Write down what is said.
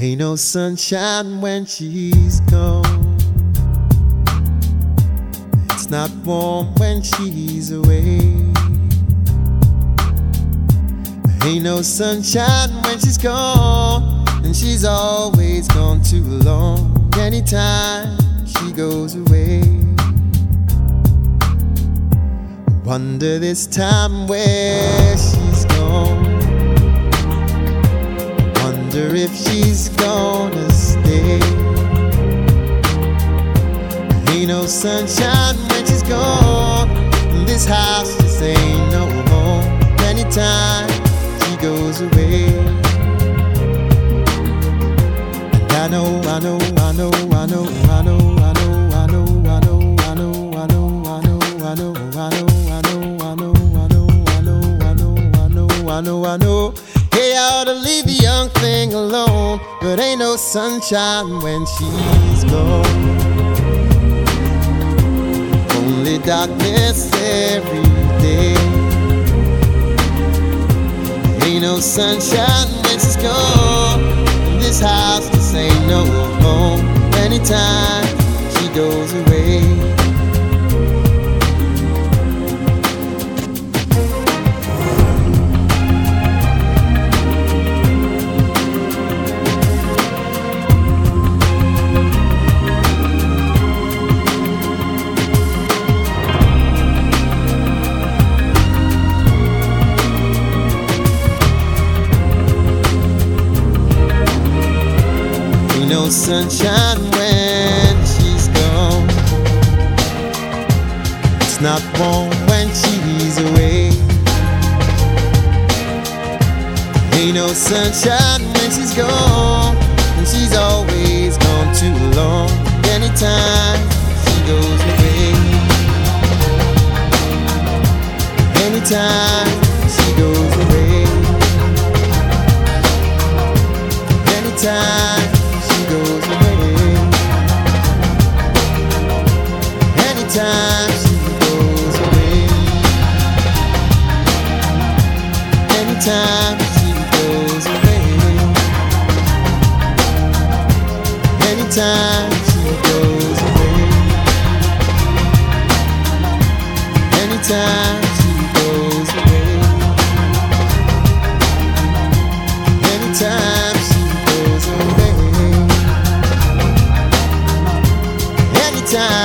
Ain't no sunshine when she's gone. It's not warm when she's away. Ain't no sunshine when she's gone, and she's always gone too long. Anytime she goes away, wonder this time where she's gone. Wonder if she's gonna stay. Ain't no sunshine when she's gone, and this house just ain't no home. Anytime she goes away, and I know, I know, I know, I know, I know, I know, I know, I know, I know, I know, I know, I know, I know, I know, I know, I know, I know, I know, I know. Hey, I ought to leave the young thing alone, but ain't no sunshine when she's gone. Only darkness every day. Ain't no sunshine when she's gone. This house just ain't no home. Anytime she goes away. No sunshine when she's gone. It's not warm when she's away. Ain't no sunshine when she's gone, and she's always gone too long. Anytime she goes away, anytime she goes away, anytime goes away, anytime she goes away, anytime she goes away, anytime she goes away, anytime she goes away, anytime she goes away. Anytime